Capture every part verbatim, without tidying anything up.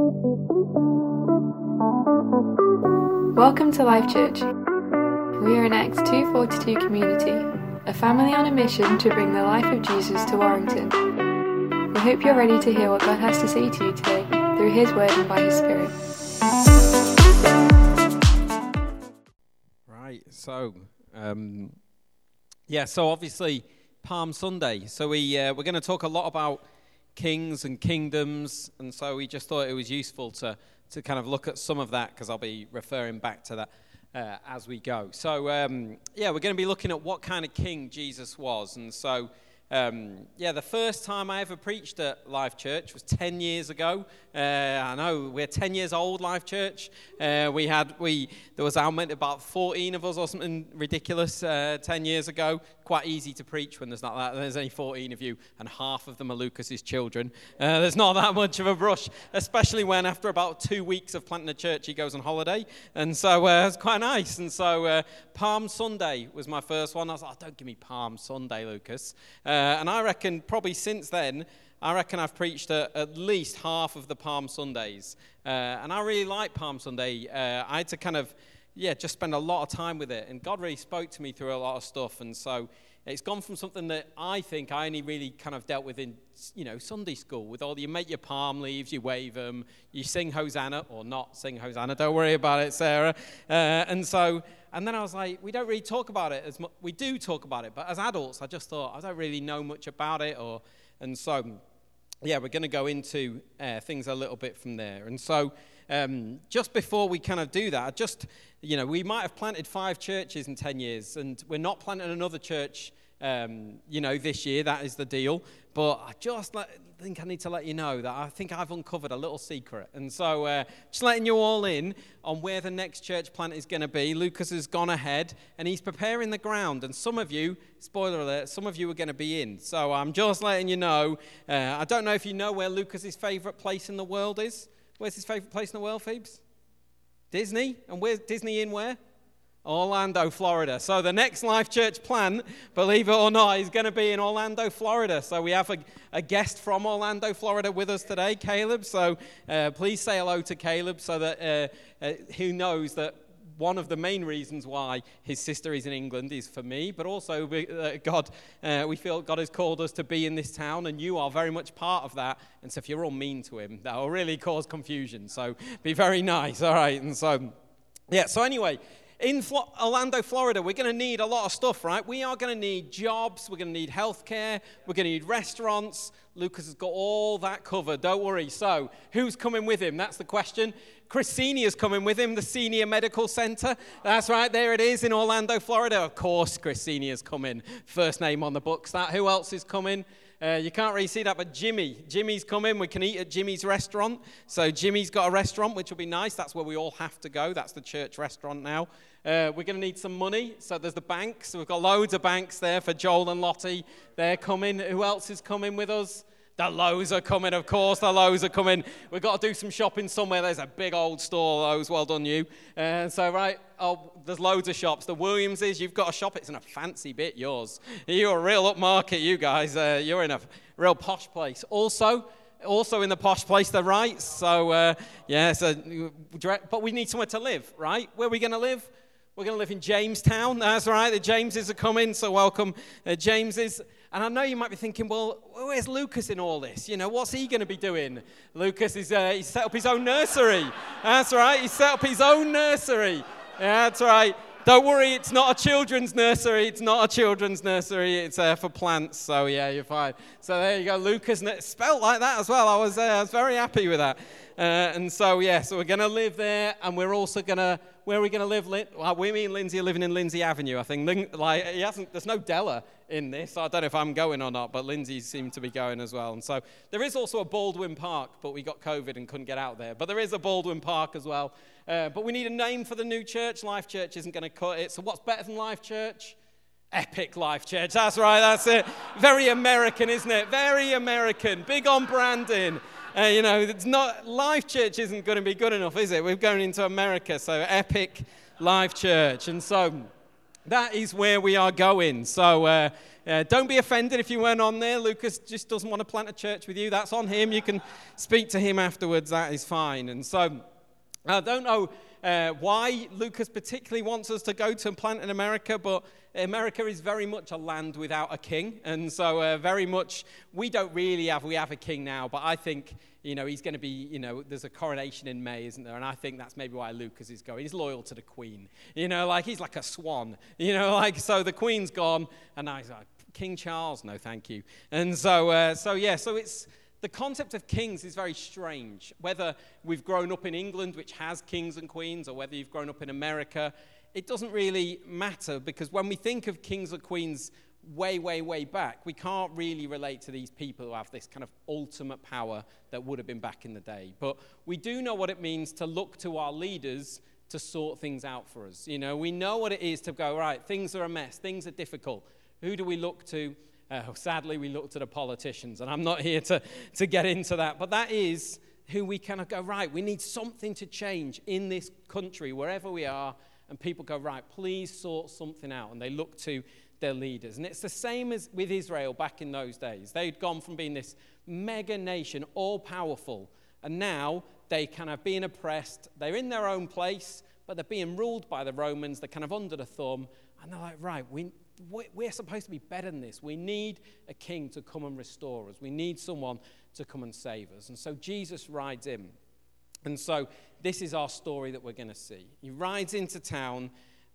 Welcome to Life Church. We are an Acts two forty-two community, a family on a mission to bring the life of Jesus to Warrington. We hope you're ready to hear what God has to say to you today through His Word and by His Spirit. Right, so, um, yeah, so obviously Palm Sunday. So we, uh, we're going to talk a lot about kings and kingdoms, and so we just thought it was useful to to kind of look at some of that, because I'll be referring back to that uh, as we go. So, um, yeah, we're going to be looking at what kind of king Jesus was. And so, um, yeah, the first time I ever preached at Life Church was ten years ago. Uh, I know, we're ten years old, Life Church. Uh, we had, we there was, I meant about fourteen of us or something ridiculous uh, ten years ago. Quite easy to preach when there's not that. There's only fourteen of you, and half of them are Lucas's children. Uh, there's not that much of a rush, especially when after about two weeks of planting a church, he goes on holiday. And so uh, it's quite nice. And so uh, Palm Sunday was my first one. I was like, oh, don't give me Palm Sunday, Lucas. Uh, and I reckon probably since then, I reckon I've preached at, at least half of the Palm Sundays. Uh, and I really like Palm Sunday. Uh, I had to kind of, yeah, just spend a lot of time with it. And God really spoke to me through a lot of stuff. And so it's gone from something that I think I only really kind of dealt with in, you know, Sunday school, with all, you make your palm leaves, you wave them, you sing Hosanna, or not sing Hosanna, don't worry about it, Sarah. Uh, and so, and then I was like, we don't really talk about it as much. We do talk about it, but as adults, I just thought, I don't really know much about it. or, And so, yeah, we're going to go into uh, things a little bit from there. And so, um, just before we kind of do that, just, you know, we might have planted five churches in ten years, and we're not planting another church, um, you know, this year. That is the deal. But I just let, think I need to let you know that I think I've uncovered a little secret. And so, uh, just letting you all in on where the next church plant is going to be. Lucas has gone ahead, and he's preparing the ground. And some of you, spoiler alert, some of you are going to be in. So I'm just letting you know. Uh, I don't know if you know where Lucas's favourite place in the world is. Where's his favourite place in the world, Phoebes? Disney? And where's Disney in where? Orlando, Florida. So the next Life Church plan, believe it or not, is going to be in Orlando, Florida. So we have a, a guest from Orlando, Florida with us today, Caleb. So uh, please say hello to Caleb, so that uh, uh, he knows that one of the main reasons why his sister is in England is for me, but also uh, God, uh, we feel God has called us to be in this town, and you are very much part of that. And so if you're all mean to him, that will really cause confusion. So be very nice, all right? And so, yeah, so anyway, in Flo- Orlando, Florida, we're going to need a lot of stuff, right? We are going to need jobs. We're going to need healthcare. We're going to need restaurants. Lucas has got all that covered. Don't worry. So, who's coming with him? That's the question. Chris Senior's coming with him, the Senior Medical Center. That's right. There it is in Orlando, Florida. Of course, Chris Senior's coming. First name on the books. That. Who else is coming? Uh, you can't really see that, but Jimmy. Jimmy's coming. We can eat at Jimmy's restaurant. So Jimmy's got a restaurant, which will be nice. That's where we all have to go. That's the church restaurant now. Uh, we're going to need some money. So there's the banks. So we've got loads of banks there for Joel and Lottie. They're coming. Who else is coming with us? The Lowe's are coming, of course. The Lowe's are coming. We've got to do some shopping somewhere. There's a big old store, Lowe's. Well done, you. And uh, so, right, oh, there's loads of shops. The Williamses, you've got a shop. It's in a fancy bit, yours. You're a real upmarket, you guys. Uh, you're in a real posh place. Also, also in the posh place, the Wrights. So, uh, yeah, so, but we need somewhere to live, right? Where are we going to live? We're going to live in Jamestown. That's right. The Jameses are coming, so welcome, uh, Jameses. And I know you might be thinking, well, where's Lucas in all this? You know, what's he going to be doing? Lucas is uh, he's set up his own nursery. That's right. He's set up his own nursery. Yeah, that's right. Don't worry, it's not a children's nursery. It's not a children's nursery. It's uh, for plants. So yeah, you're fine. So there you go, Lucas. Spelt like that as well. I was, uh, I was very happy with that. Uh, and so yeah, so we're going to live there, and we're also going to. Where are we going to live? Well, we, me and Lindsay are living in Lindsay Avenue, I think. Like, he hasn't, there's no Della in this. So I don't know if I'm going or not, but Lindsay seemed to be going as well. And so there is also a Baldwin Park, but we got COVID and couldn't get out there. But there is a Baldwin Park as well. Uh, but we need a name for the new church. Life Church isn't going to cut it. So what's better than Life Church? Epic Life Church. That's right, that's it. Very American, isn't it? Very American. Big on branding. Uh, you know, it's not, Life Church isn't going to be good enough, is it? We're going into America, so Epic Life Church. And so, That is where we are going. So uh, uh, don't be offended if you weren't on there. Lucas just doesn't want to plant a church with you. That's on him. You can speak to him afterwards. That is fine. And so I don't know uh, why Lucas particularly wants us to go to and plant in America, but America is very much a land without a king. And so uh, very much, we don't really have, we have a king now, but I think, you know, he's going to be, you know, there's a coronation in May, isn't there? And I think that's maybe why Lucas is going. He's loyal to the Queen. You know, like he's like a swan. You know, like, so the Queen's gone, and I was like, King Charles, no thank you. And so, uh, so yeah, so it's, the concept of kings is very strange. Whether we've grown up in England, which has kings and queens, or whether you've grown up in America, it doesn't really matter, because when we think of kings or queens way, way, way back, we can't really relate to these people who have this kind of ultimate power that would have been back in the day. But we do know what it means to look to our leaders to sort things out for us. You know, we know what it is to go, right, things are a mess, things are difficult. Who do we look to? Uh, sadly, we look to the politicians, and I'm not here to, to get into that, but that is who we kind of go, right, we need something to change in this country, wherever we are, and people go, right, please sort something out, and they look to their leaders. And it's the same as with Israel back in those days. They'd gone from being this mega nation, all-powerful, and now they kind of being oppressed. They're in their own place, but they're being ruled by the Romans. They're kind of under the thumb, and they're like, right, we, we're supposed to be better than this. We need a king to come and restore us. We need someone to come and save us. And so Jesus rides in. And so this is our story that we're going to see. He rides into town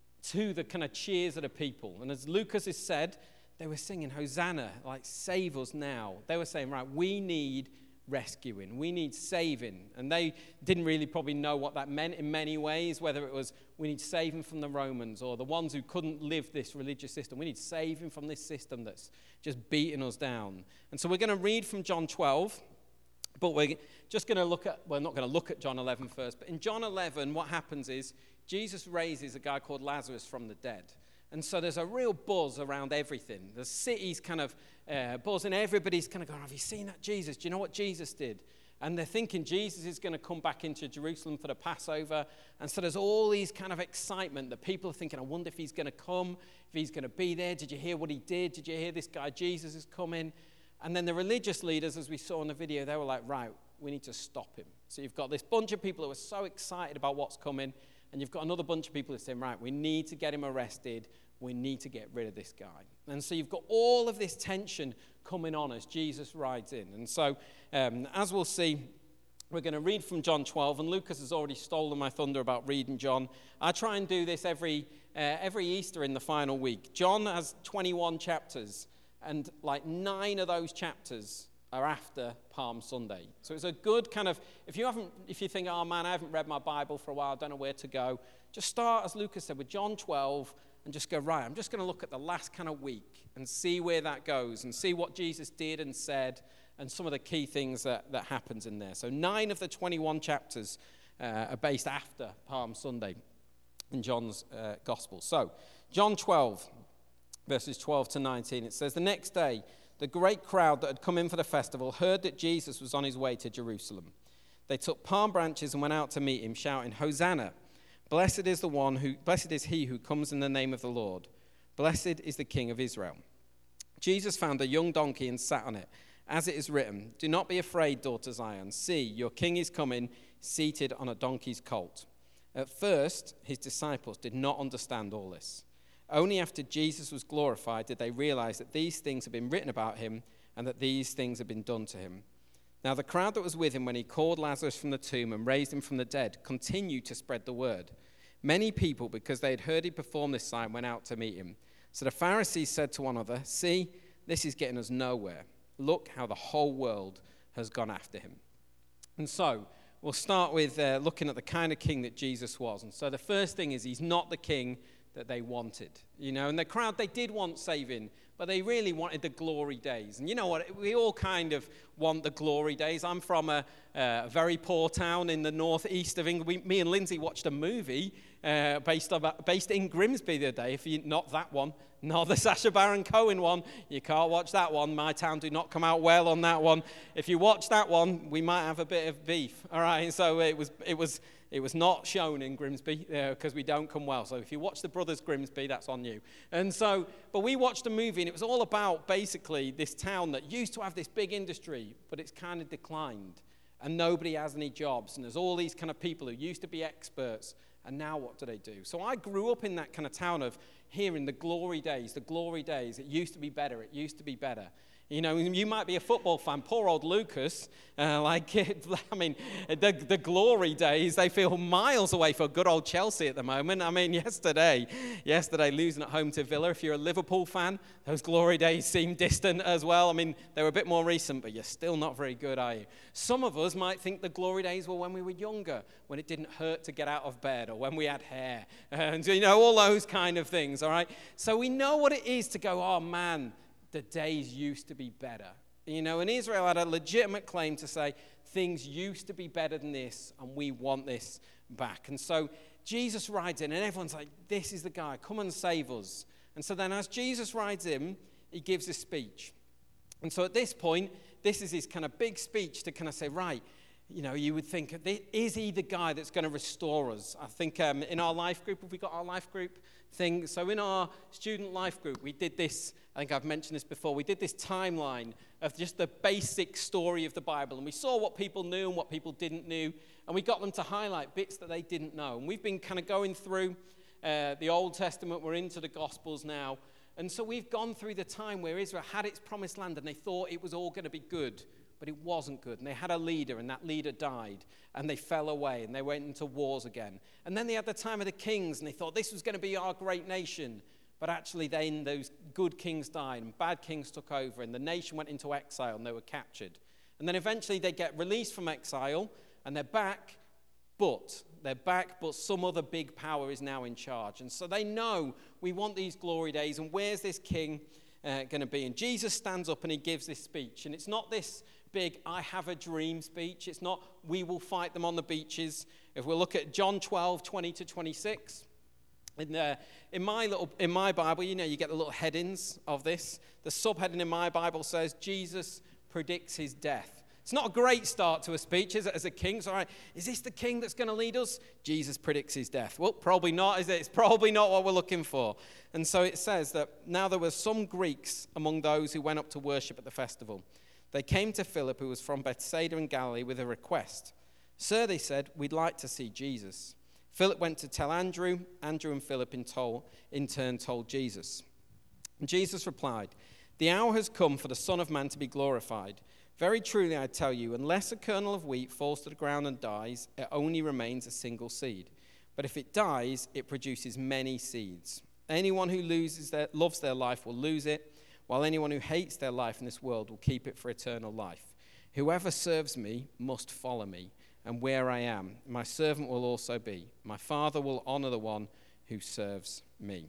to the kind of cheers of the people. And as Lucas has said, they were singing, Hosanna, like, save us now. They were saying, right, we need rescuing. We need saving. And they didn't really probably know what that meant in many ways, whether it was we need saving from the Romans or the ones who couldn't live this religious system. We need saving from this system that's just beating us down. And so we're going to read from John twelve, but we're just going to look at, we're not going to look at John eleven first, but in John eleven, what happens is Jesus raises a guy called Lazarus from the dead. And so there's a real buzz around everything. The city's kind of uh, buzzing. Everybody's kind of going, have you seen that Jesus? Do you know what Jesus did? And they're thinking Jesus is going to come back into Jerusalem for the Passover. And so there's all these kind of excitement that people are thinking, I wonder if he's going to come, if he's going to be there. Did you hear what he did? Did you hear this guy Jesus is coming? And then the religious leaders, as we saw in the video, they were like, right, we need to stop him. So you've got this bunch of people who are so excited about what's coming, and you've got another bunch of people who are saying, right, we need to get him arrested. We need to get rid of this guy. And so you've got all of this tension coming on as Jesus rides in. And so, um, as we'll see, we're going to read from John twelve, and Lucas has already stolen my thunder about reading John. I try and do this every uh, every Easter in the final week. John has twenty-one chapters, and like nine of those chapters are after Palm Sunday. So it's a good kind of, if you haven't, if you think, oh man, I haven't read my Bible for a while, I don't know where to go, just start, as Lucas said, with John twelve, and just go, right, I'm just going to look at the last kind of week and see where that goes and see what Jesus did and said and some of the key things that, that happens in there. So nine of the twenty-one chapters uh, are based after Palm Sunday in John's uh, Gospel. So John twelve, verses twelve to nineteen, it says, the next day, the great crowd that had come in for the festival heard that Jesus was on his way to Jerusalem. They took palm branches and went out to meet him, shouting, Hosanna! Blessed is the one who, blessed is he who comes in the name of the Lord. Blessed is the King of Israel. Jesus found a young donkey and sat on it, as it is written, do not be afraid, daughter Zion. See, your king is coming, seated on a donkey's colt. At first, his disciples did not understand all this. Only after Jesus was glorified did they realize that these things had been written about him and that these things had been done to him. Now the crowd that was with him when he called Lazarus from the tomb and raised him from the dead continued to spread the word. Many people, because they had heard he perform this sign, went out to meet him. So the Pharisees said to one another, see, this is getting us nowhere. Look how the whole world has gone after him. And so we'll start with uh, looking at the kind of king that Jesus was. And so the first thing is he's not the king that they wanted. You know, and the crowd, they did want saving, but they really wanted the glory days. And you know what? We all kind of want the glory days. I'm from a, a very poor town in the northeast of England. We, me and Lindsay watched a movie uh, based, on, based in Grimsby the other day. If you, not that one, not the Sacha Baron Cohen one. You can't watch that one. My town do not come out well on that one. If you watch that one, we might have a bit of beef. All right, so it was it was it was not shown in Grimsby because uh, we don't come well. So if you watch the Brothers Grimsby, that's on you. And so, but we watched a movie, and it was all about basically this town that used to have this big industry, but it's kind of declined, and nobody has any jobs, and there's all these kind of people who used to be experts, and now what do they do? So I grew up in that kind of town of hearing the glory days, the glory days. It used to be better. It used to be better. You know, you might be a football fan. Poor old Lucas, uh, like, I mean, the, the glory days, they feel miles away for good old Chelsea at the moment. I mean, yesterday, yesterday losing at home to Villa. If you're a Liverpool fan, those glory days seem distant as well. I mean, they were a bit more recent, but you're still not very good, are you? Some of us might think the glory days were when we were younger, when it didn't hurt to get out of bed, or when we had hair, and, you know, all those kind of things, all right? So we know what it is to go, oh, man, the days used to be better. You know, and Israel had a legitimate claim to say, things used to be better than this, and we want this back. And so Jesus rides in, and everyone's like, this is the guy, come and save us. And so then as Jesus rides in, he gives a speech. And so at this point, this is his kind of big speech to kind of say, right, you know, you would think, is he the guy that's going to restore us? I think um, in our life group, have we got our life group thing? So in our student life group, we did this, I think I've mentioned this before, we did this timeline of just the basic story of the Bible. And we saw what people knew and what people didn't know. And we got them to highlight bits that they didn't know. And we've been kind of going through uh, the Old Testament. We're into the Gospels now. And so we've gone through the time where Israel had its promised land and they thought it was all going to be good. But it wasn't good. And they had a leader, and that leader died. And they fell away, and they went into wars again. And then they had the time of the kings, and they thought this was going to be our great nation. But actually, then those good kings died, and bad kings took over, and the nation went into exile, and they were captured. And then eventually they get released from exile, and they're back, but they're back, but some other big power is now in charge. And so they know, we want these glory days, and where's this king uh, going to be? And Jesus stands up, and he gives this speech. And it's not this big I have a dream speech. It's not we will fight them on the beaches. If we look at John twelve, twenty to twenty-six, in, the, in, my little, in my Bible, you know, you get the little headings of this. The subheading in my Bible says, Jesus predicts his death. It's not a great start to a speech, is it, as a king? So, all right, is this the king that's going to lead us? Jesus predicts his death. Well, probably not, is it? It's probably not what we're looking for. And so it says that now there were some Greeks among those who went up to worship at the festival. They came to Philip, who was from Bethsaida in Galilee, with a request. Sir, they said, we'd like to see Jesus. Philip went to tell Andrew. Andrew and Philip in, told, in turn told Jesus. And Jesus replied, the hour has come for the Son of Man to be glorified. Very truly I tell you, unless a kernel of wheat falls to the ground and dies, it only remains a single seed. But if it dies, it produces many seeds. Anyone who loses their, loves their life will lose it, while anyone who hates their life in this world will keep it for eternal life. Whoever serves me must follow me, and where I am, my servant will also be. My Father will honor the one who serves me.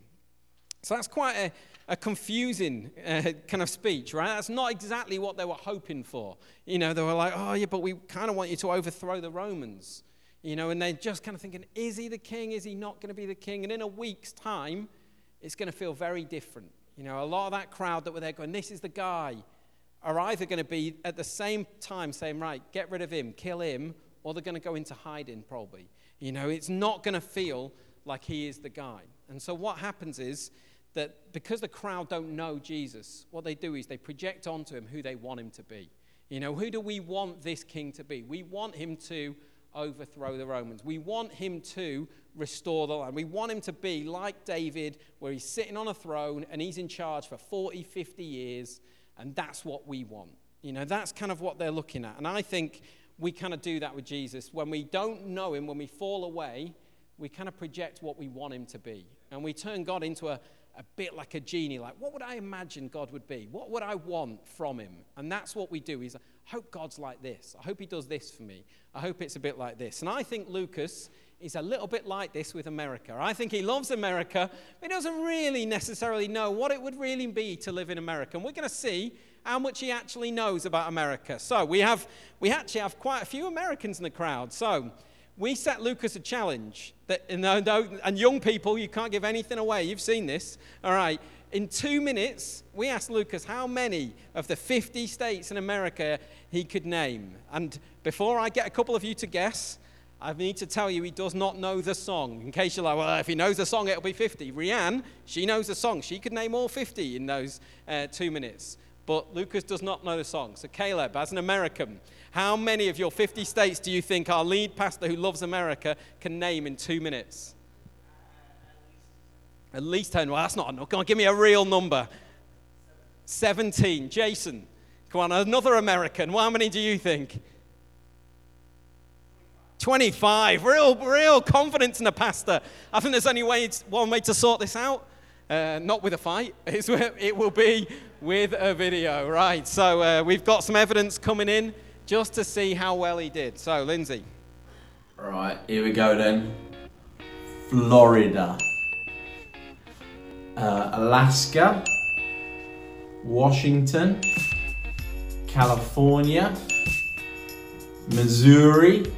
So that's quite a, a confusing uh, kind of speech, right? That's not exactly what they were hoping for. You know, they were like, oh, yeah, but we kind of want you to overthrow the Romans. You know, and they're just kind of thinking, is he the king? Is he not going to be the king? And in a week's time, it's going to feel very different. You know, a lot of that crowd that were there going, this is the guy, are either going to be at the same time saying, right, get rid of him, kill him, or they're going to go into hiding probably. You know, it's not going to feel like he is the guy. And so what happens is that because the crowd don't know Jesus, what they do is they project onto him who they want him to be. You know, who do we want this king to be? We want him to overthrow the Romans. We want him to restore the land. We want him to be like David, where he's sitting on a throne and he's in charge for forty, fifty years, and that's what we want. You know, that's kind of what they're looking at. And I think we kind of do that with Jesus. When we don't know him, when we fall away, we kind of project what we want him to be. And we turn God into a, a bit like a genie, like, what would I imagine God would be? What would I want from him? And that's what we do. Is I hope God's like this. I hope he does this for me. I hope it's a bit like this. And I think Lucas is a little bit like this with America. I think he loves America, but he doesn't really necessarily know what it would really be to live in America. And we're going to see how much he actually knows about America. So we have we actually have quite a few Americans in the crowd. So we set Lucas a challenge that, and, and young people, you can't give anything away. You've seen this, all right. In two minutes, we asked Lucas how many of the fifty states in America he could name. And before I get a couple of you to guess, I need to tell you he does not know the song. In case you're like, well, if he knows the song, it'll be fifty. Rianne, she knows the song. She could name all fifty in those uh, two minutes. But Lucas does not know the song. So Caleb, as an American, how many of your fifty states do you think our lead pastor who loves America can name in two minutes? At least ten. Well, that's not enough. Come on, give me a real number. seventeen. Jason, come on, another American. Well, how many do you think? twenty-five. Real, real confidence in a pastor. I think there's only way, one way to sort this out. Uh, not with a fight. It's, it will be with a video. Right, so uh, we've got some evidence coming in just to see how well he did. So, Lindsay. All right, here we go then. Florida. Uh, Alaska, Washington, California, Missouri,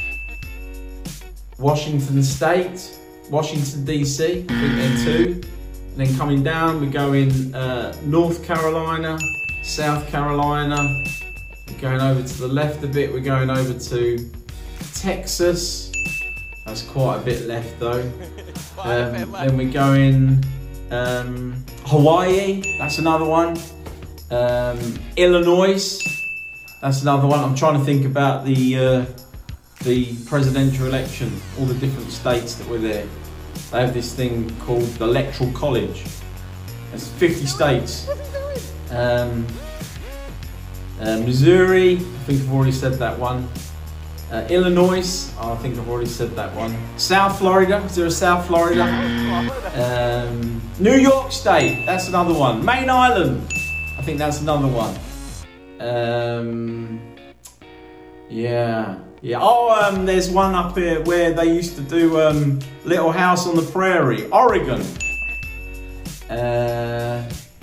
Washington State, Washington D C, I think they're two. And then coming down, we're going uh, North Carolina, South Carolina. We're going over to the left a bit, we're going over to Texas. That's quite a bit left though. Um, then we're going Um, Hawaii, that's another one. Um, Illinois, that's another one. I'm trying to think about the uh, the presidential election, all the different states that were there. They have this thing called the Electoral College. There's fifty states. Um, uh, Missouri, I think I've already said that one. Uh, Illinois, oh, I think I've already said that one. South Florida, is there a South Florida? Um, New York State, that's another one. Main Island, I think that's another one. Um, yeah, yeah. Oh, um, there's one up here where they used to do um, Little House on the Prairie, Oregon. Uh,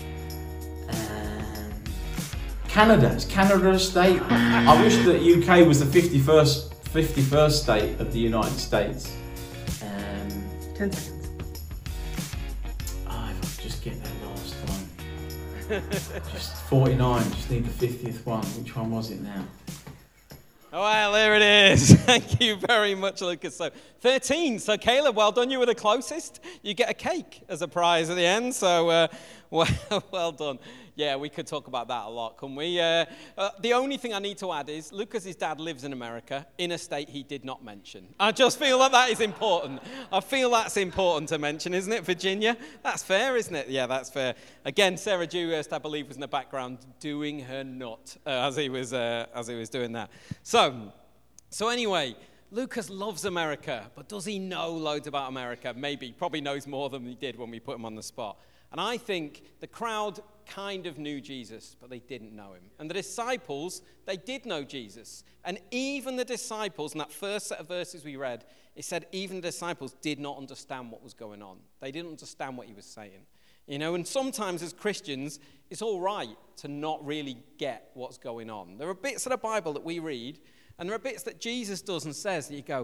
Canada, is Canada a state? I wish that U K was the fifty-first, fifty-first state of the United States. Um, Ten seconds. Oh, if I could just get that last one. Just forty-nine, just need the fiftieth one. Which one was it now? Oh, well, there it is. Thank you very much, Lucas. So, thirteen. So, Caleb, well done. You were the closest. You get a cake as a prize at the end. So, uh, well, well done. Yeah, we could talk about that a lot, couldn't we? Uh, uh, the only thing I need to add is Lucas's dad lives in America in a state he did not mention. I just feel that that is important. I feel that's important to mention, isn't it, Virginia? That's fair, isn't it? Yeah, that's fair. Again, Sarah Dewhurst, I believe, was in the background doing her nut uh, as he was uh, as he was doing that. So, so anyway, Lucas loves America, but does he know loads about America? Maybe, probably knows more than he did when we put him on the spot. And I think the crowd kind of knew Jesus, but they didn't know him. And the disciples, they did know Jesus. And even the disciples, in that first set of verses we read, it said even the disciples did not understand what was going on. They didn't understand what he was saying. You know, and sometimes as Christians, it's all right to not really get what's going on. There are bits of the Bible that we read, and there are bits that Jesus does and says that you go,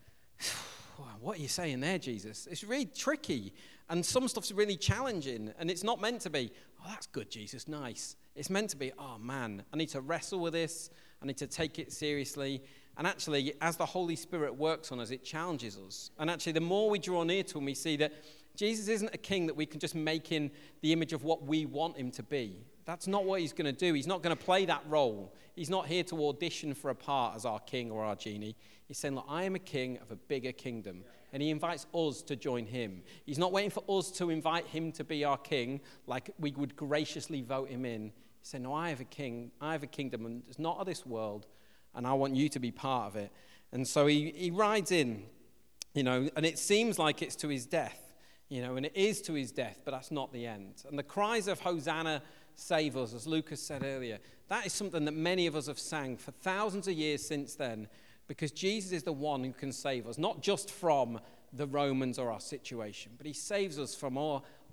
what are you saying there, Jesus? It's really tricky. And some stuff's really challenging, and it's not meant to be, oh, that's good, Jesus, nice. It's meant to be, oh, man, I need to wrestle with this. I need to take it seriously. And actually, as the Holy Spirit works on us, it challenges us. And actually, the more we draw near to him, we see that Jesus isn't a king that we can just make in the image of what we want him to be. That's not what he's going to do. He's not going to play that role. He's not here to audition for a part as our king or our genie. He's saying, look, I am a king of a bigger kingdom. And he invites us to join him. He's not waiting for us to invite him to be our king, like we would graciously vote him in. He's saying, no, I have a king, I have a kingdom, and it's not of this world, and I want you to be part of it. And so he, he rides in, you know, and it seems like it's to his death, you know, and it is to his death, but that's not the end. And the cries of Hosanna, save us, as Lucas said earlier, that is something that many of us have sang for thousands of years since then, because Jesus is the one who can save us, not just from the Romans or our situation, but he saves us from all,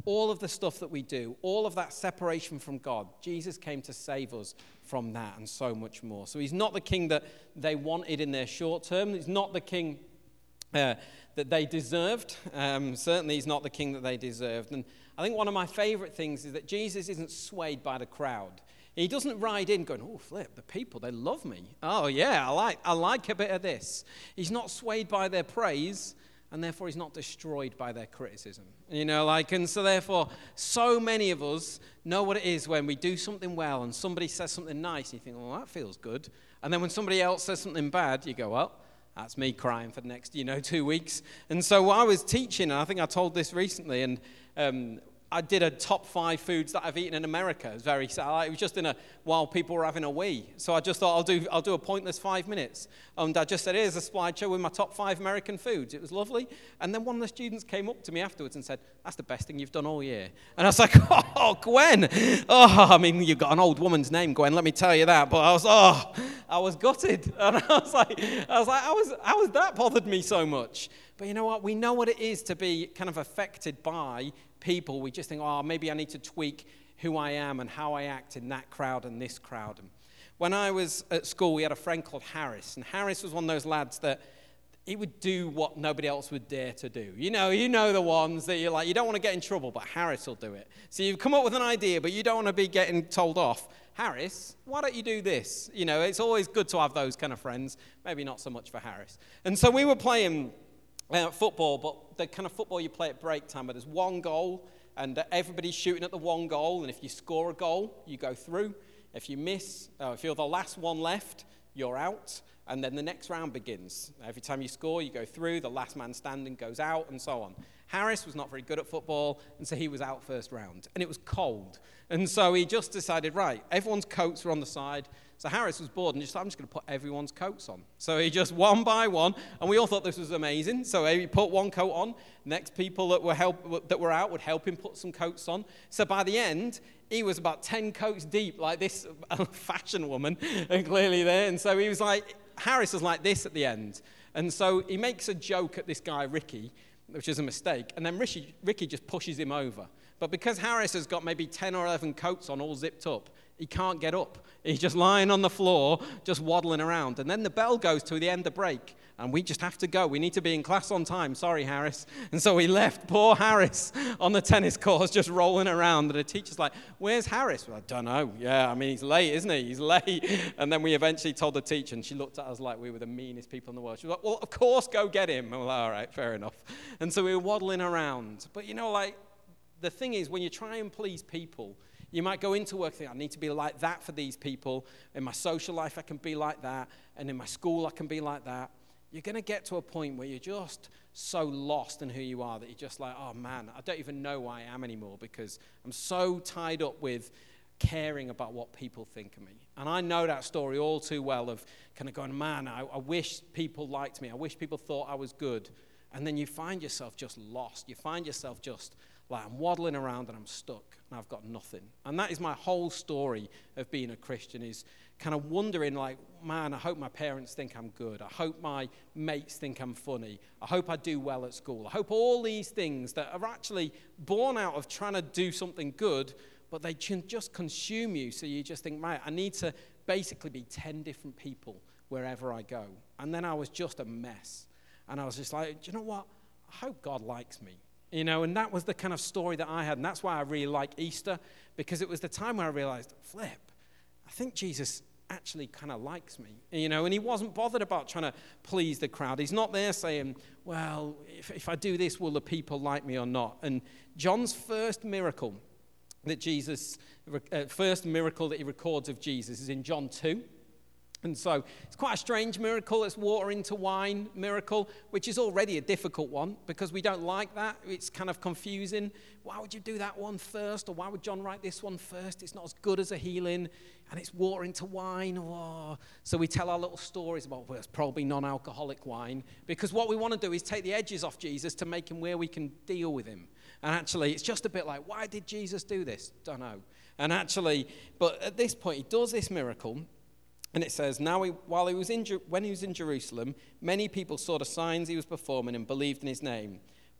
all of the stuff that we do, all of that separation from God, Jesus came to save us from that and so much more. So he's not the king that they wanted in their short term. He's not the king uh, that they deserved. Um, certainly he's not the king that they deserved. And I think one of my favorite things is that Jesus isn't swayed by the crowd. He doesn't ride in going, oh, flip, the people, they love me. Oh, yeah, I like, I like a bit of this. He's not swayed by their praise, and therefore he's not destroyed by their criticism. You know, like, and so therefore, so many of us know what it is when we do something well and somebody says something nice, and you think, well, that feels good. And then when somebody else says something bad, you go, well, that's me crying for the next, you know, two weeks. And so I was teaching, and I think I told this recently, and um, I did a top five foods that I've eaten in America. It was very sad. It was just in a while people were having a wee. So I just thought I'll do I'll do a pointless five minutes. And I just said, here's a slideshow with my top five American foods. It was lovely. And then one of the students came up to me afterwards and said, that's the best thing you've done all year. And I was like, oh, Gwen. Oh, I mean, you've got an old woman's name, Gwen, let me tell you that. But I was, oh, I was gutted. And I was like, I was like, how was, how was that bothered me so much? But you know what? We know what it is to be kind of affected by people. We just think, oh, maybe I need to tweak who I am and how I act in that crowd and this crowd. And when I was at school, we had a friend called Harris, and Harris was one of those lads that he would do what nobody else would dare to do. You know, you know the ones that you're like, you don't want to get in trouble, but Harris will do it. So you've come up with an idea, but you don't want to be getting told off. Harris, why don't you do this? You know, it's always good to have those kind of friends. Maybe not so much for Harris. And so we were playing Uh, football, but the kind of football you play at break time, but there's one goal, and uh, everybody's shooting at the one goal, and if you score a goal, you go through. If you miss, uh, if you're the last one left, you're out, and then the next round begins. Every time you score, you go through, the last man standing goes out, and so on. Harris was not very good at football, and so he was out first round, and it was cold. And so he just decided, right, everyone's coats were on the side. So Harris was bored and just thought, I'm just going to put everyone's coats on. So he just one by one, and we all thought this was amazing. So he put one coat on. Next people that were help that were out would help him put some coats on. So by the end, he was about ten coats deep, like this fashion woman, and clearly there. And so he was like, Harris was like this at the end. And so he makes a joke at this guy, Ricky, which is a mistake. And then Ricky, Ricky just pushes him over. But because Harris has got maybe ten or eleven coats on, all zipped up, he can't get up. He's just lying on the floor, just waddling around. And then the bell goes to the end of break, and we just have to go. We need to be in class on time. Sorry, Harris. And so we left poor Harris on the tennis courts just rolling around. And the teacher's like, where's Harris? Well, I don't know. Yeah, I mean, he's late, isn't he? He's late. And then we eventually told the teacher, and she looked at us like we were the meanest people in the world. She was like, well, of course, go get him. And we're like, all right, fair enough. And so we were waddling around. But, you know, like, the thing is, when you try and please people, you might go into work thinking, I need to be like that for these people. In my social life, I can be like that. And in my school, I can be like that. You're going to get to a point where you're just so lost in who you are that you're just like, oh, man, I don't even know who I am anymore because I'm so tied up with caring about what people think of me. And I know that story all too well of kind of going, man, I, I wish people liked me. I wish people thought I was good. And then you find yourself just lost. You find yourself just like, I'm waddling around and I'm stuck and I've got nothing. And that is my whole story of being a Christian, is kind of wondering like, man, I hope my parents think I'm good. I hope my mates think I'm funny. I hope I do well at school. I hope all these things that are actually born out of trying to do something good, but they can just consume you. So you just think, right, I need to basically be ten different people wherever I go. And then I was just a mess. And I was just like, do you know what? I hope God likes me. You know, and that was the kind of story that I had. And that's why I really like Easter, because it was the time where I realized, flip, I think Jesus actually kind of likes me. You know, and he wasn't bothered about trying to please the crowd. He's not there saying, well, if, if I do this, will the people like me or not? And John's first miracle that Jesus, uh, first miracle that he records of Jesus is in John two. And so it's quite a strange miracle. It's water into wine miracle, which is already a difficult one because we don't like that. It's kind of confusing. Why would you do that one first? Or why would John write this one first? It's not as good as a healing. And it's water into wine. Oh. So we tell our little stories about, well, it's probably non-alcoholic wine. Because what we want to do is take the edges off Jesus to make him where we can deal with him. And actually, it's just a bit like, why did Jesus do this? Don't know. And actually, but at this point, he does this miracle. And it says, now he, while he was in, when he was in Jerusalem, many people saw the signs he was performing and believed in his name.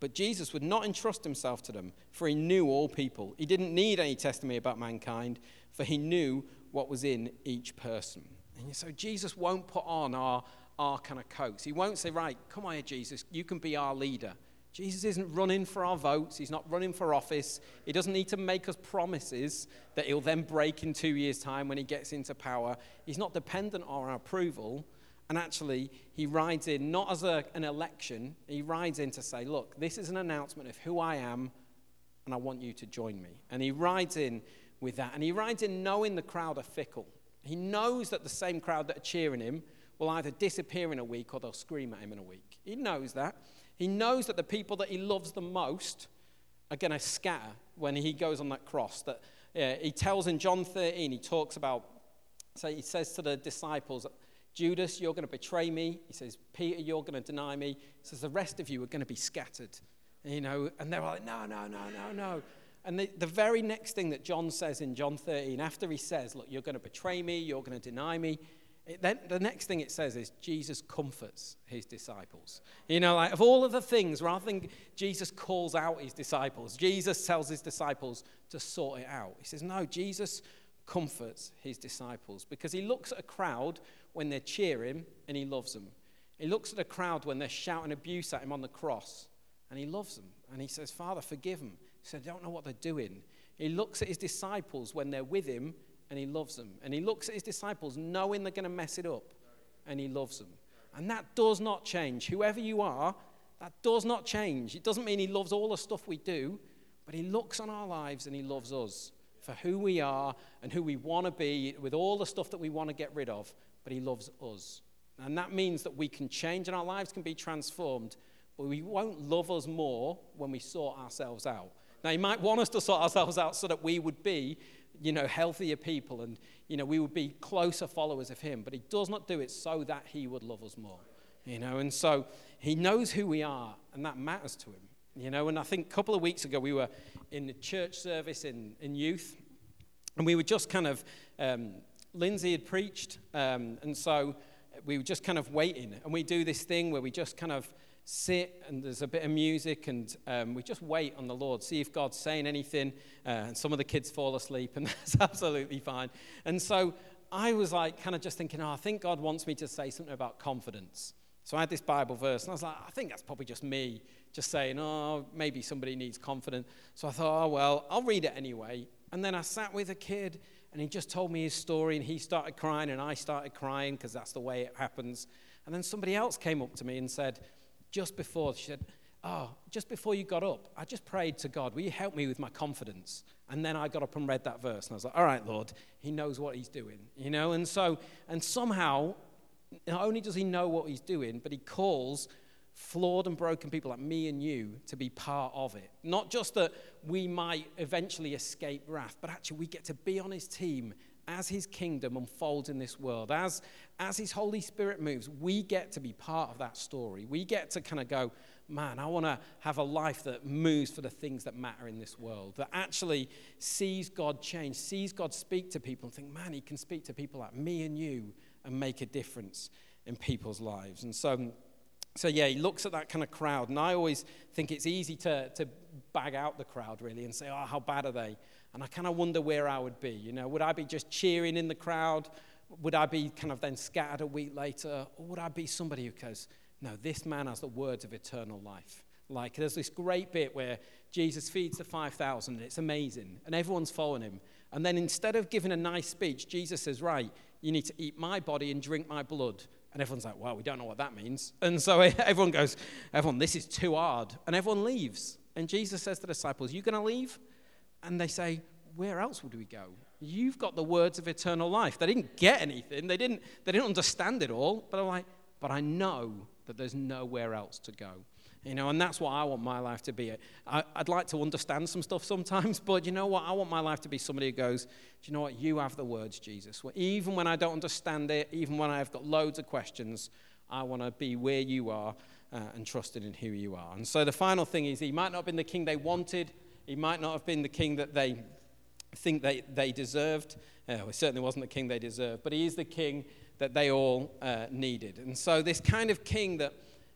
But Jesus would not entrust himself to them, for he knew all people. He didn't need any testimony about mankind, for he knew what was in each person. And so Jesus won't put on our, our kind of coats. He won't say, right, come on here, Jesus, you can be our leader. Jesus isn't running for our votes. He's not running for office. He doesn't need to make us promises that he'll then break in two years' time when he gets into power. He's not dependent on our approval. And actually, he rides in not as a, an election. He rides in to say, look, this is an announcement of who I am, and I want you to join me. And he rides in with that. And he rides in knowing the crowd are fickle. He knows that the same crowd that are cheering him will either disappear in a week or they'll scream at him in a week. He knows that. He knows that the people that he loves the most are going to scatter when he goes on that cross. That uh, he tells in John thirteen, he talks about, so he says to the disciples, Judas, you're going to betray me. He says, Peter, you're going to deny me. He says, the rest of you are going to be scattered. You know, and they're like, no, no, no, no, no. And the, the very next thing that John says in John thirteen, after he says, look, you're going to betray me, you're going to deny me, it, then the next thing it says is Jesus comforts his disciples. You know, like of all of the things, rather than Jesus calls out his disciples, Jesus tells his disciples to sort it out. He says, no, Jesus comforts his disciples because he looks at a crowd when they're cheering and he loves them. He looks at a crowd when they're shouting abuse at him on the cross and he loves them. And he says, Father, forgive them. He said, I don't know what they're doing. He looks at his disciples when they're with him and he loves them. And he looks at his disciples knowing they're going to mess it up and he loves them. And that does not change. Whoever you are, that does not change. It doesn't mean he loves all the stuff we do, but he looks on our lives and he loves us for who we are and who we want to be with all the stuff that we want to get rid of, but he loves us. And that means that we can change and our lives can be transformed, but we won't love us more when we sort ourselves out. Now, he might want us to sort ourselves out so that we would be, you know, healthier people and, you know, we would be closer followers of him, but he does not do it so that he would love us more, you know, and so he knows who we are and that matters to him. You know, and I think a couple of weeks ago we were in the church service in, in youth, and we were just kind of, um, Lindsay had preached, um, and so we were just kind of waiting. And we do this thing where we just kind of sit, and there's a bit of music, and um, we just wait on the Lord, see if God's saying anything. Uh, and some of the kids fall asleep, and that's absolutely fine. And so I was like kind of just thinking, oh, I think God wants me to say something about confidence. So I had this Bible verse, and I was like, I think that's probably just me just saying, oh, maybe somebody needs confidence. So I thought, oh, well, I'll read it anyway. And then I sat with a kid, and he just told me his story, and he started crying, and I started crying, because that's the way it happens. And then somebody else came up to me and said, just before, she said, oh, just before you got up, I just prayed to God, will you help me with my confidence? And then I got up and read that verse, and I was like, all right, Lord, he knows what he's doing, you know? And so, and somehow, not only does he know what he's doing, but he calls flawed and broken people like me and you to be part of it. Not just that we might eventually escape wrath, but actually we get to be on his team as his kingdom unfolds in this world. As, as his Holy Spirit moves, we get to be part of that story. We get to kind of go, man, I want to have a life that moves for the things that matter in this world, that actually sees God change, sees God speak to people and think, man, he can speak to people like me and you and make a difference in people's lives. And so, so yeah, he looks at that kind of crowd, and I always think it's easy to, to bag out the crowd, really, and say, oh, how bad are they? And I kind of wonder where I would be. You know, would I be just cheering in the crowd? Would I be kind of then scattered a week later? Or would I be somebody who goes, no, this man has the words of eternal life? Like, there's this great bit where Jesus feeds the five thousand, and it's amazing, and everyone's following him. And then instead of giving a nice speech, Jesus says, right, you need to eat my body and drink my blood. And everyone's like, wow, we don't know what that means. And so everyone goes, everyone, this is too hard. And everyone leaves. And Jesus says to the disciples, you going to leave? And they say, where else would we go? You've got the words of eternal life. They didn't get anything. They didn't, they didn't understand it all. But I'm like, but I know that there's nowhere else to go. You know, and that's what I want my life to be. I, I'd like to understand some stuff sometimes, but you know what? I want my life to be somebody who goes, do you know what? You have the words, Jesus. Well, even when I don't understand it, even when I've got loads of questions, I want to be where you are uh, and trusted in who you are. And so the final thing is, he might not have been the king they wanted. He might not have been the king that they think they, they deserved. Uh, well, he certainly wasn't the king they deserved, but he is the king that they all uh, needed. And so this kind of king that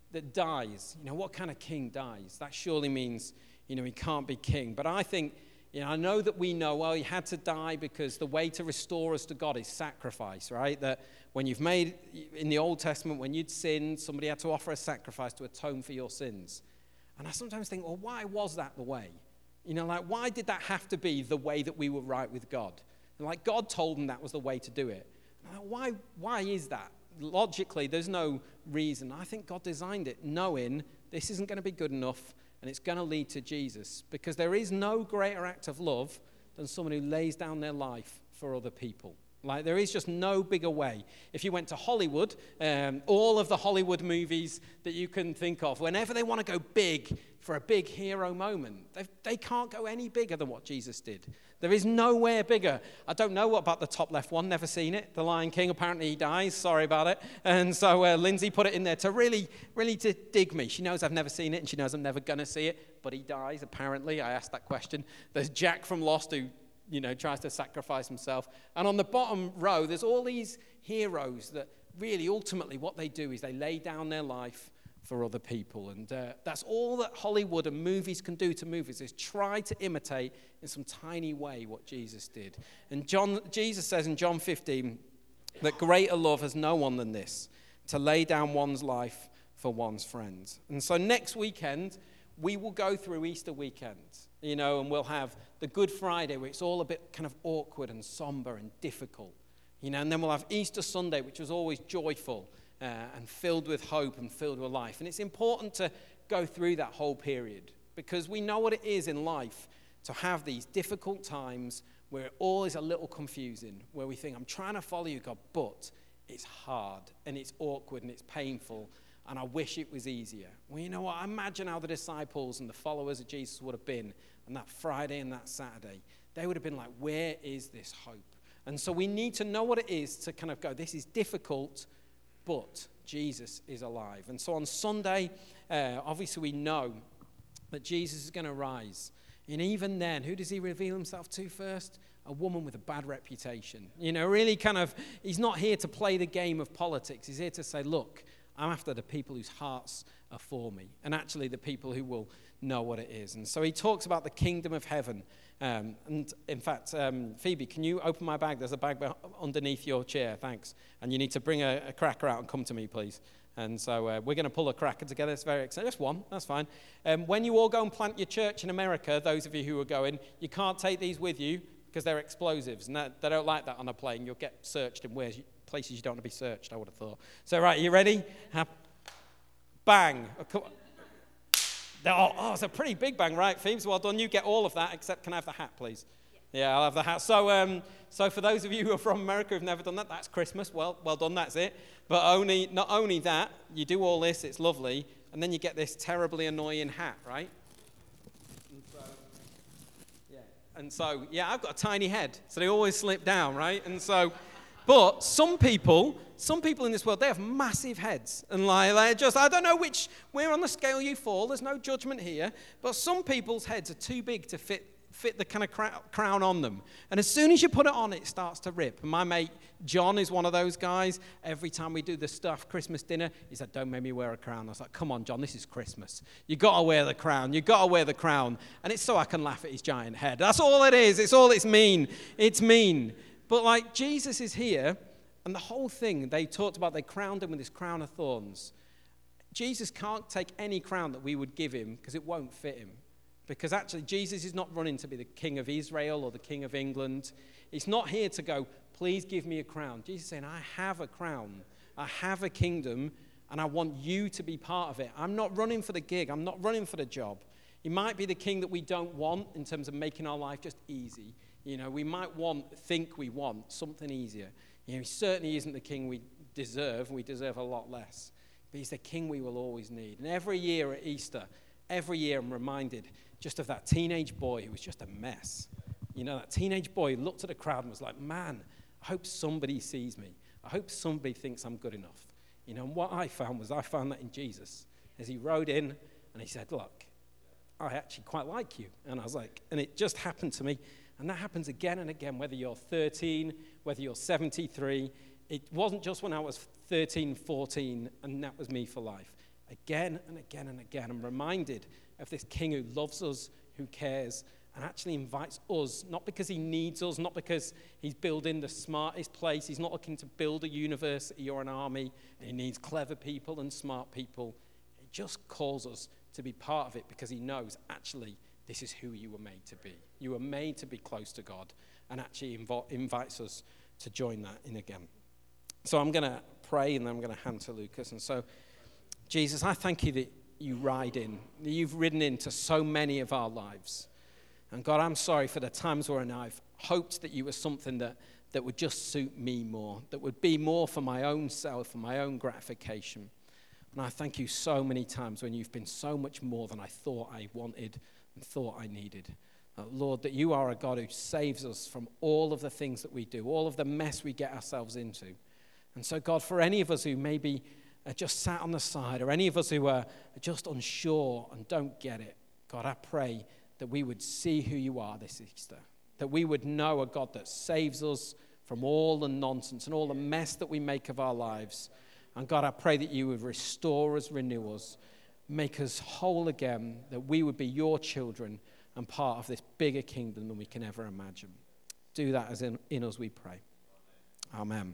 that dies. You know, what kind of king dies? That surely means, you know, he can't be king. But I think, you know, I know that we know, well, he had to die because the way to restore us to God is sacrifice, right? That when you've made, in the Old Testament, when you'd sinned, somebody had to offer a sacrifice to atone for your sins. And I sometimes think, well, why was that the way? You know, like, why did that have to be the way that we were right with God? And like, God told them that was the way to do it. Like, why, why is that? Logically, there's no reason. I think God designed it knowing this isn't going to be good enough and it's going to lead to Jesus, because there is no greater act of love than someone who lays down their life for other people. Like, there is just no bigger way. If you went to Hollywood, um, all of the Hollywood movies that you can think of, whenever they want to go big for a big hero moment, they, they can't go any bigger than what Jesus did. There is nowhere bigger. I don't know what about the top left one, never seen it. The Lion King, apparently he dies, sorry about it. And so uh, Lindsay put it in there to really, really to dig me. She knows I've never seen it and she knows I'm never going to see it, but he dies, apparently. I asked that question. There's Jack from Lost who, you know, tries to sacrifice himself. And on the bottom row, there's all these heroes that really, ultimately, what they do is they lay down their life for other people. And uh, that's all that Hollywood and movies can do to movies, is try to imitate in some tiny way what Jesus did. And John, Jesus says in John fifteen that greater love has no one than this, to lay down one's life for one's friends. And so next weekend, we will go through Easter weekend, you know, and we'll have the Good Friday, where it's all a bit kind of awkward and somber and difficult, you know, and then we'll have Easter Sunday, which was always joyful uh, and filled with hope and filled with life. And it's important to go through that whole period, because we know what it is in life to have these difficult times where it all is a little confusing, where we think, I'm trying to follow you, God, but it's hard and it's awkward and it's painful, and I wish it was easier. Well, you know what? I imagine how the disciples and the followers of Jesus would have been on that Friday and that Saturday. They would have been like, where is this hope? And so we need to know what it is to kind of go, this is difficult, but Jesus is alive. And so on Sunday, uh, obviously we know that Jesus is going to rise. And even then, who does he reveal himself to first? A woman with a bad reputation. You know, really kind of, he's not here to play the game of politics. He's here to say, look, I'm after the people whose hearts are for me, and actually the people who will know what it is. And so he talks about the kingdom of heaven. Um, and in fact, um, Phoebe, can you open my bag? There's a bag underneath your chair, thanks. And you need to bring a, a cracker out and come to me, please. And so uh, we're going to pull a cracker together. It's very exciting. Just one, that's fine. Um, when you all go and plant your church in America, those of you who are going, you can't take these with you because they're explosives. And that, they don't like that on a plane. You'll get searched in where's places you don't want to be searched, I would have thought. So, right, you ready? Have, bang. Oh, oh, it's a pretty big bang, right, Phoebes? Well done. You get all of that, except can I have the hat, please? Yeah, yeah I'll have the hat. So, um, so for those of you who are from America who've never done that, that's Christmas. Well, well done, that's it. But only, not only that, you do all this, it's lovely, and then you get this terribly annoying hat, right? And so, yeah, and so, yeah, I've got a tiny head, so they always slip down, right? And so... But some people, some people in this world, they have massive heads. And like, they're just, I don't know which, where on the scale you fall. There's no judgment here. But some people's heads are too big to fit fit the kind of crown on them. And as soon as you put it on, it starts to rip. And my mate John is one of those guys. Every time we do the stuff, Christmas dinner, he said, don't make me wear a crown. I was like, come on, John, this is Christmas. You got to wear the crown. You got to wear the crown. And it's so I can laugh at his giant head. That's all it is. It's all it's mean. It's mean. But like Jesus is here, and the whole thing, they talked about, they crowned him with this crown of thorns. Jesus can't take any crown that we would give him because it won't fit him. Because actually, Jesus is not running to be the king of Israel or the king of England. He's not here to go, please give me a crown. Jesus is saying, I have a crown. I have a kingdom, and I want you to be part of it. I'm not running for the gig. I'm not running for the job. He might be the king that we don't want in terms of making our life just easy. You know, we might want, think we want something easier. You know, he certainly isn't the king we deserve. We deserve a lot less. But he's the king we will always need. And every year at Easter, every year I'm reminded just of that teenage boy who was just a mess. You know, that teenage boy looked at the crowd and was like, man, I hope somebody sees me. I hope somebody thinks I'm good enough. You know, and what I found was I found that in Jesus. As he rode in and he said, look, I actually quite like you. And I was like, and it just happened to me. And that happens again and again, whether you're thirteen, whether you're seventy-three. It wasn't just when I was thirteen, fourteen, and that was me for life. again and again and again. I'm reminded of this King who loves us, who cares, and actually invites us, not because he needs us, not because he's building the smartest place. He's not looking to build a university or an army, and he needs clever people and smart people. He just calls us to be part of it because he knows, actually, this is who you were made to be. You were made to be close to God, and actually inv- invites us to join that in again. So I'm going to pray, and then I'm going to hand to Lucas. And so, Jesus, I thank you that you ride in, that you've ridden into so many of our lives. And God, I'm sorry for the times when I've hoped that you were something that, that would just suit me more, that would be more for my own self and my own gratification. And I thank you so many times when you've been so much more than I thought I wanted and thought I needed. Uh, Lord, that you are a God who saves us from all of the things that we do, all of the mess we get ourselves into. And so, God, for any of us who maybe are just sat on the side, or any of us who are just unsure and don't get it, God, I pray that we would see who you are this Easter, that we would know a God that saves us from all the nonsense and all the mess that we make of our lives. And God, I pray that you would restore us, renew us, make us whole again, that we would be your children and part of this bigger kingdom than we can ever imagine. Do that as in, in us, we pray. Amen.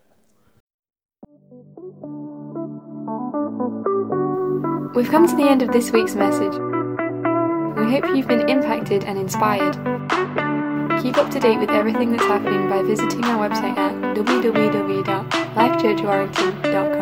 We've come to the end of this week's message. We hope you've been impacted and inspired. Keep up to date with everything that's happening by visiting our website at w w w dot life church warrington dot com.